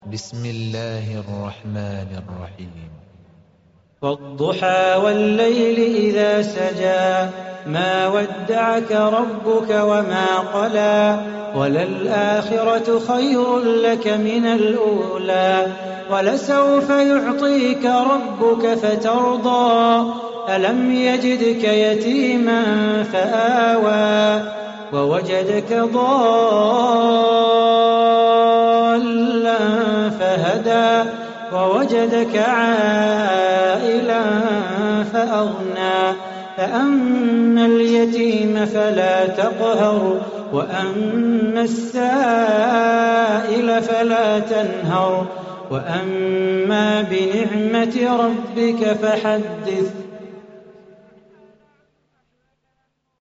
بسم الله الرحمن الرحيم. والضحى والليل إذا سجى ما ودعك ربك وما قلى وللآخرة خير لك من الأولى ولسوف يعطيك ربك فترضى ألم يجدك يتيما فآوى ووجدك ضالا فهدى ووجدك عائلا فأغنى فأما اليتيم فلا تقهر وأما السائل فلا تنهر وأما بنعمة ربك فحدث